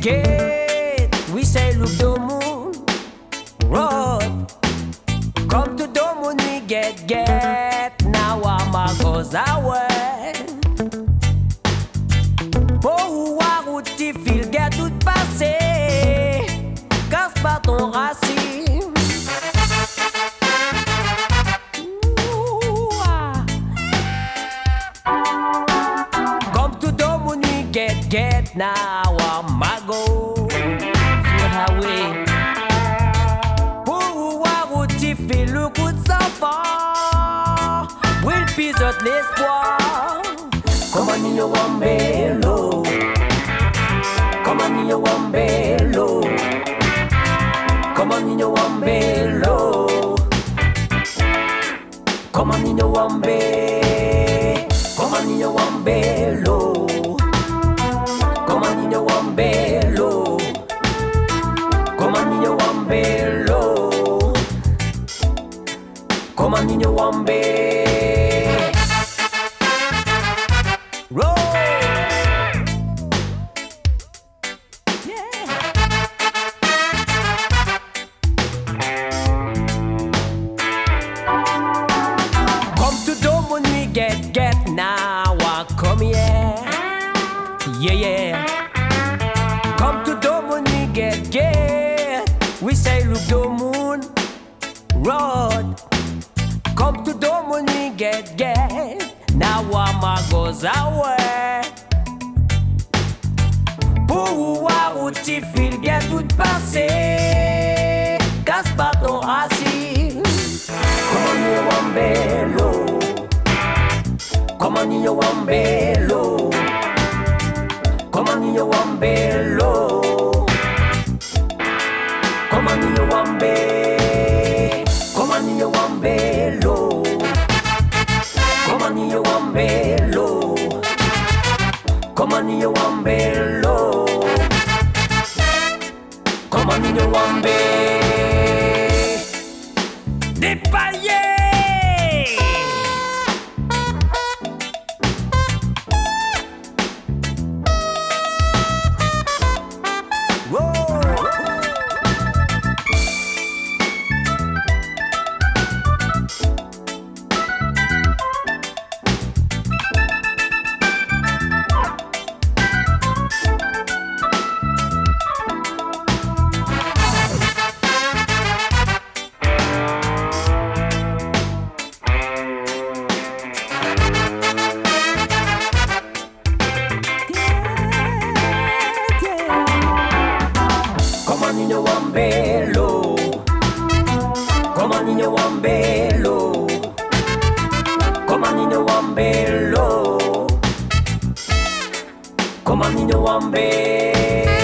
gate. We say look the moon road. Come to the moon, we get. Now I'm goes away. Pour voir où tu files, get tout passé. Casse pas ton racine. Come to the moon, we get. Now I'm go. Sur highway. Pour voir où tu files, le coup de savant. Will pisote l'espoir. Come on, you want bello. Come on, you want bello. Come on, you want bello. Come on, you want bello. Come on, you want bello. Come on, you want bello. Come on, you want bello. Come on, you want bello. Roll. Yeah. Come to the moon, we get. Now I come here. Yeah. Come to the moon, we get. We say look the moon road. Come to the moon, we get. Now I'm goes away. Pour voir où tu files, get tout passé. Casse pas ton racine. Come on, you want bello. Come on, you want bello. Come on, you want bello. Come on, you want bello. Come on, you want bello. Come on, you want bello. Come on, you want bello. Come on, you want bello. Dépaillé. Come on, you want bello. Come on, you want bello. Come on, you want bello. Come on, you want bello.